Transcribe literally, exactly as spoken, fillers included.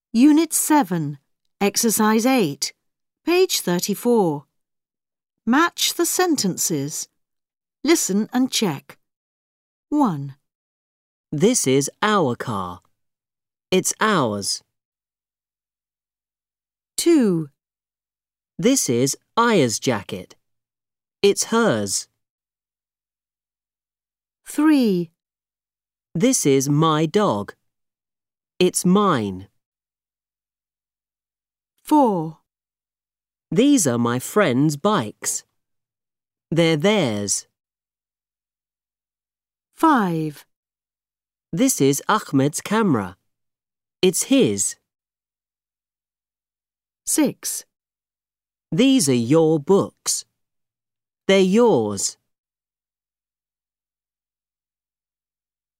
Unit seven, Exercise eight, page thirty-four. Match the sentences. Listen and check. one. This is our car. It's ours. two. This is Aya's jacket. It's hers. three. This is my dog. It's mine. four. These are my friends' bikes. They're theirs. five. This is Ahmed's camera. It's his. six. These are your books. They're yours.